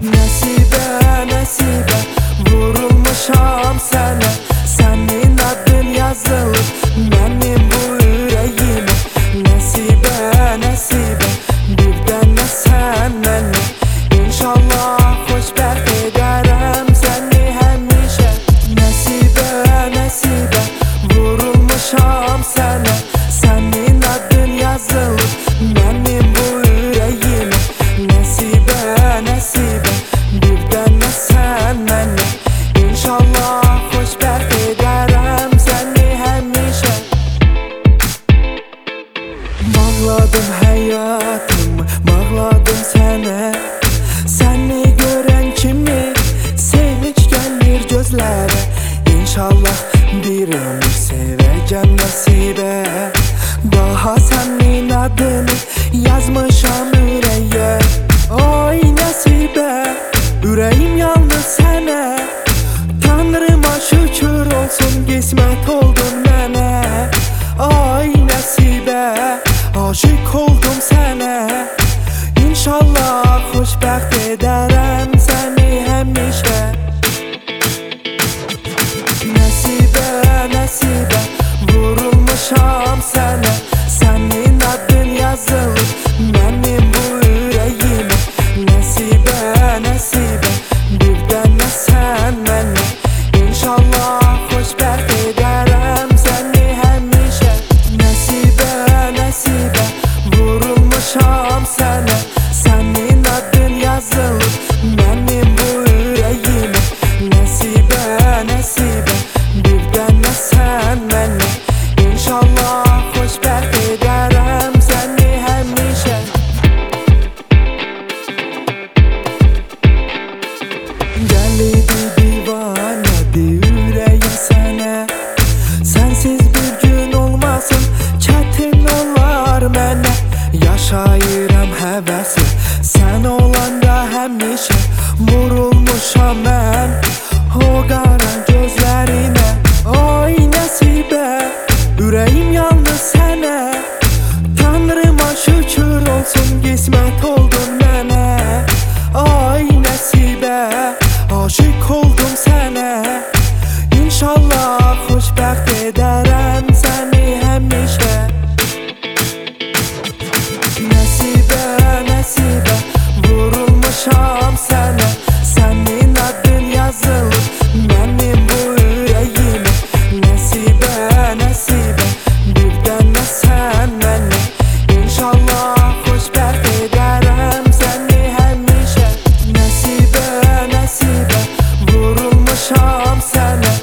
Nəsibə, nəsibə vurulmuşam sənə. Sənin adın yazılıb mənim bu ürəyimə. Nəsibə, nəsibə bir dənə sən mənə. İnşallah xoşbəxt edərəm səni həmişə. Nəsibə, nəsibə vurulmuşam sənə. Sənin adın yazılıb mənim bu ürəyimə. Nəsibə, nəsibə bir dənə sən mənə. İnşallah xoşbəxt edərəm səni həmişə. Bağladım həyatımı, bağladım sənə. Səni görən kimi sevinç gəlir gözlərə. İnşallah bir ömür sevəcəm nəsibə. Daha sənin adını yazmışam ürəyə. Ay nəsibə, ürəyim yandı sənə. Tanrıma şükür olsun, qismət oldun mənə. Ay nəsibə, aşık oldum sənə. İnşallah xoşbəxt edərəm səni həmişə. Nəsibə, nəsibə vurulmuşam sənə. Sənin adın yazılıb mənim bu ürəyimə. Nəsibə, nəsibə bir dənə sən mənə. İnşallah xoşbəxt edərəm səni həmişə. Nəsibə, nəsibə vurulmuşam sənə. Sənin adın yazılıb mənim bu ürəyimə. Nəsibə, nəsibə bir dənə sən mənə. İnşallah xoşbəxt edərəm səni həmişə. Gəlidi divanədir ürəyim sənə. Sənsiz bir gün olmasın, çətin olar mənə. Yaşayıram həvəsi sən olanda həmişə. Vurulmuşam mən o qara gözlərinə. Ay nəsibə, ürəyim yandı sənə. Tanrıma şükür olsun, qismət oldun mənə. Ay nəsibə, aşık oldum sənə. İnşallah xoşbəxt edərəm səni həmişə. Nəsibə, nəsibə vurulmuşam sənə. Sənin adın yazılıb mənim bu ürəyimə. Nəsibə, nəsibə bir dənə sən mənə. İnşallah xoşbəxt edərəm səni həmişə. Nəsibə, nəsibə vurulmuşam sənə.